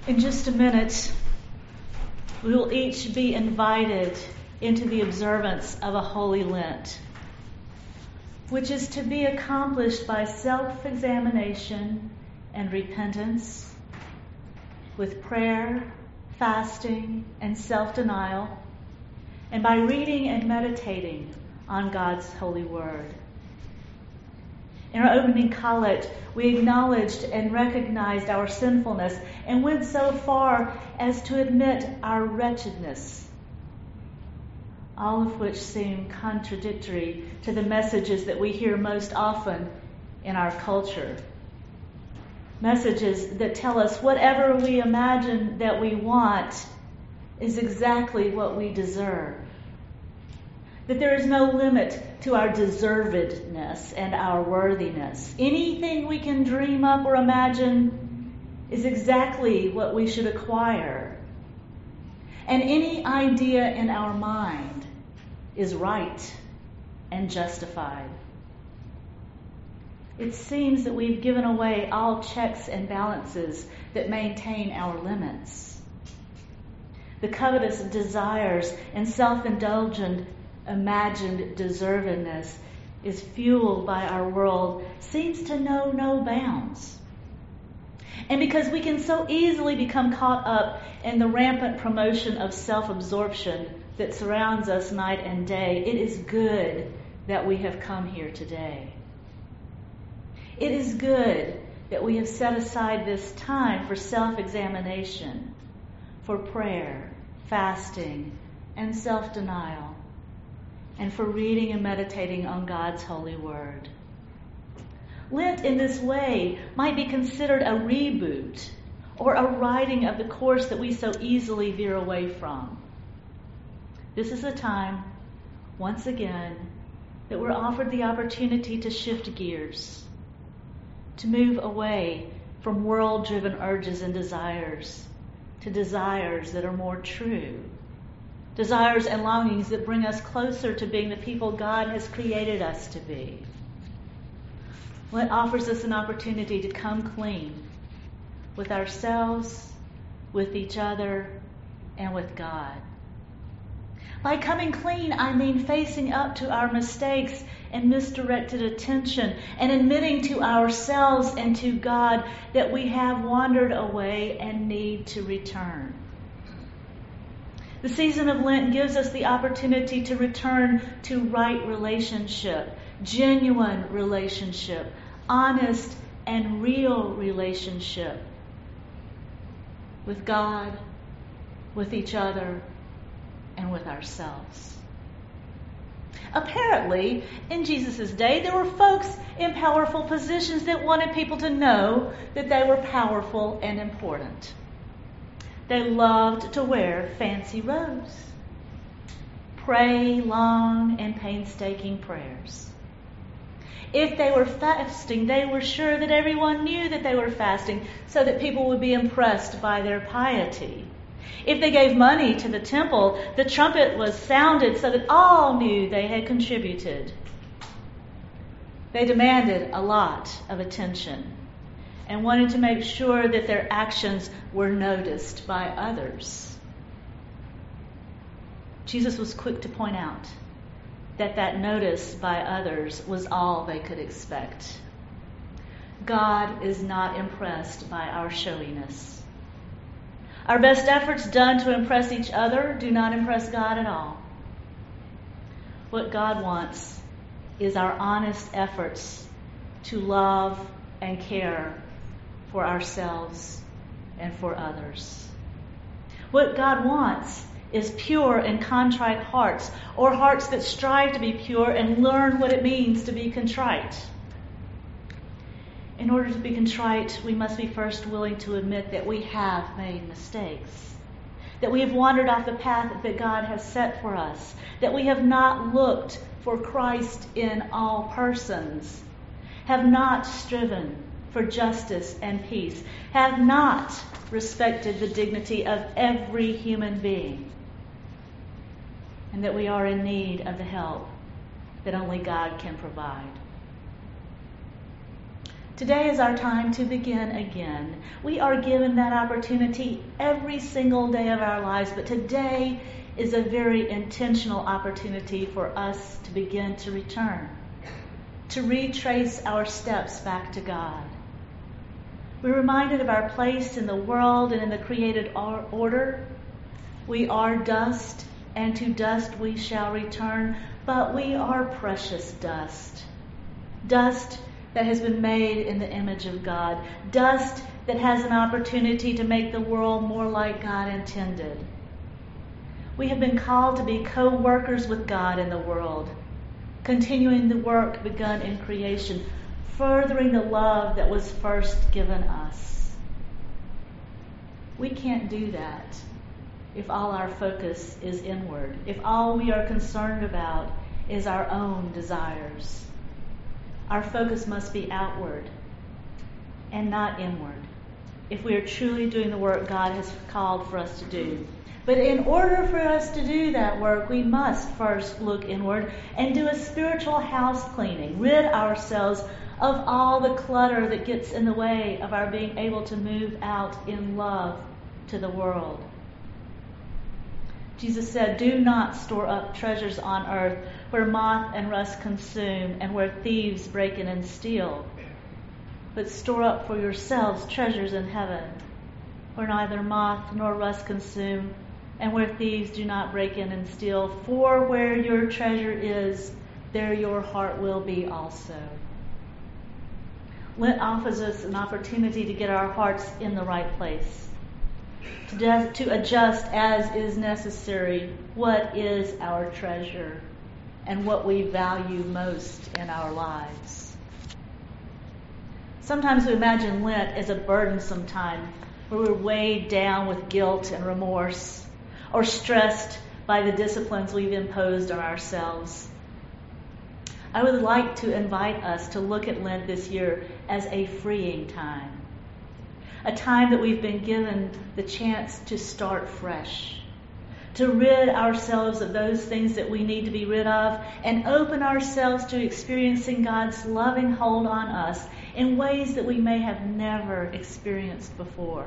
In just a minute, we will each be invited into the observance of a Holy Lent, which is to be accomplished by self-examination and repentance, with prayer, fasting, and self-denial, and by reading and meditating on God's holy word. In our opening collect, we acknowledged and recognized our sinfulness and went so far as to admit our wretchedness, all of which seem contradictory to the messages that we hear most often in our culture. Messages that tell us whatever we imagine that we want is exactly what we deserve. That there is no limit to our deservedness and our worthiness. Anything we can dream up or imagine is exactly what we should acquire. And any idea in our mind is right and justified. It seems that we've given away all checks and balances that maintain our limits. The covetous desires and self-indulgent imagined deservedness is fueled by our world seems to know no bounds. And because we can so easily become caught up in the rampant promotion of self-absorption that surrounds us night and day, it is good that we have come here today. It is good that we have set aside this time for self-examination, for prayer, fasting, and self-denial, and for reading and meditating on God's holy word. Lent in this way might be considered a reboot or a righting of the course that we so easily veer away from. This is a time, once again, that we're offered the opportunity to shift gears, to move away from world-driven urges and desires to desires that are more true. Desires and longings that bring us closer to being the people God has created us to be. Lent offers us an opportunity to come clean with ourselves, with each other, and with God. By coming clean, I mean facing up to our mistakes and misdirected attention and admitting to ourselves and to God that we have wandered away and need to return. The season of Lent gives us the opportunity to return to right relationship, genuine relationship, honest and real relationship with God, with each other, and with ourselves. Apparently, in Jesus' day, there were folks in powerful positions that wanted people to know that they were powerful and important. They loved to wear fancy robes, pray long and painstaking prayers. If they were fasting, they were sure that everyone knew that they were fasting so that people would be impressed by their piety. If they gave money to the temple, the trumpet was sounded so that all knew they had contributed. They demanded a lot of attention and wanted to make sure that their actions were noticed by others. Jesus was quick to point out that notice by others was all they could expect. God is not impressed by our showiness. Our best efforts done to impress each other do not impress God at all. What God wants is our honest efforts to love and care for ourselves and for others. What God wants is pure and contrite hearts, or hearts that strive to be pure and learn what it means to be contrite. In order to be contrite, we must be first willing to admit that we have made mistakes, that we have wandered off the path that God has set for us, that we have not looked for Christ in all persons, have not striven for justice and peace, have not respected the dignity of every human being, and that we are in need of the help that only God can provide. Today is our time to begin again. We are given that opportunity every single day of our lives, but today is a very intentional opportunity for us to begin to return, to retrace our steps back to God. We're reminded of our place in the world and in the created order. We are dust, and to dust we shall return, but we are precious dust. Dust that has been made in the image of God. Dust that has an opportunity to make the world more like God intended. We have been called to be co-workers with God in the world, continuing the work begun in creation, furthering the love that was first given us. We can't do that if all our focus is inward, if all we are concerned about is our own desires. Our focus must be outward and not inward if we are truly doing the work God has called for us to do. But in order for us to do that work, we must first look inward and do a spiritual house cleaning, rid ourselves of all the clutter that gets in the way of our being able to move out in love to the world. Jesus said, "Do not store up treasures on earth where moth and rust consume and where thieves break in and steal, but store up for yourselves treasures in heaven where neither moth nor rust consume and where thieves do not break in and steal. For where your treasure is, there your heart will be also." Lent offers us an opportunity to get our hearts in the right place, to adjust as is necessary what is our treasure and what we value most in our lives. Sometimes we imagine Lent as a burdensome time where we're weighed down with guilt and remorse or stressed by the disciplines we've imposed on ourselves. I would like to invite us to look at Lent this year as a freeing time. A time that we've been given the chance to start fresh, to rid ourselves of those things that we need to be rid of and open ourselves to experiencing God's loving hold on us in ways that we may have never experienced before.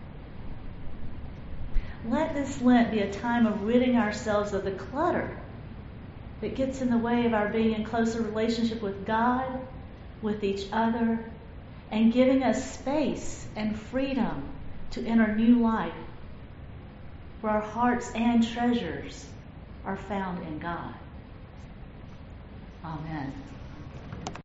Let this Lent be a time of ridding ourselves of the clutter that gets in the way of our being in closer relationship with God, with each other, and giving us space and freedom to enter new life where our hearts and treasures are found in God. Amen.